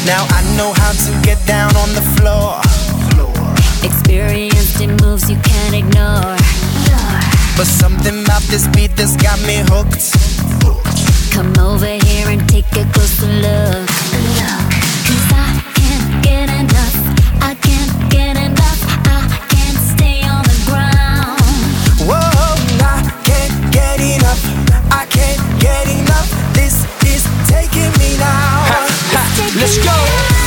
Now I know how to get down on the floor. Experienced in moves you can't ignore. But something about this beat that's got me hooked. Come over here and take a closer look. 'Cause I can't get enough. I can't get enough. I can't stay on the ground. Whoa, I can't get enough. I can't get enough. This is taking me now. Let's go.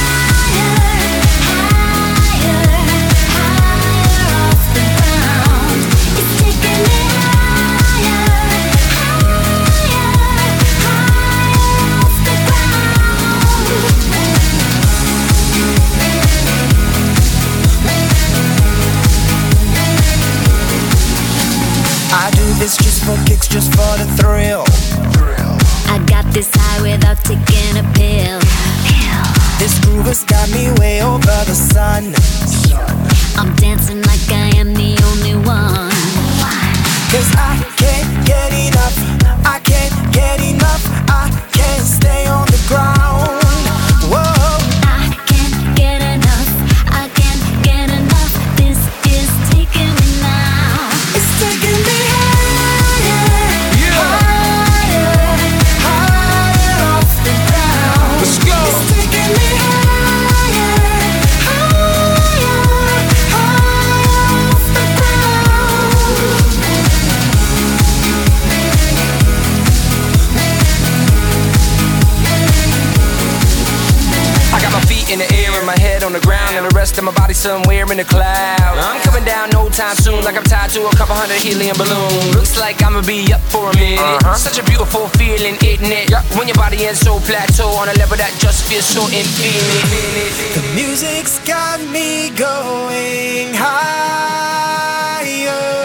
I do this just for kicks, just for the thrill. I got this high without taking a pill. This groove has got me way over the sun. I'm dancing like I am the only one. 'Cause I can't get enough. I can't get enough. I can't stay on the ground. Whoa, I can't get enough. I can't get enough. This is taking me now. it's taking me higher, higher, higher off the ground. Let's go. It's taking me higher, higher, higher off the ground. I got my feet in the air and my head on the ground, and the rest of my body somewhere in the cloud. I'm coming down no time soon, like I'm tied to a couple hundred helium balloons. Looks like I'ma be up for a minute. Such a beautiful feeling, isn't it? When your body ends so plateau on a level that just feels so infinite. The music's got me going higher.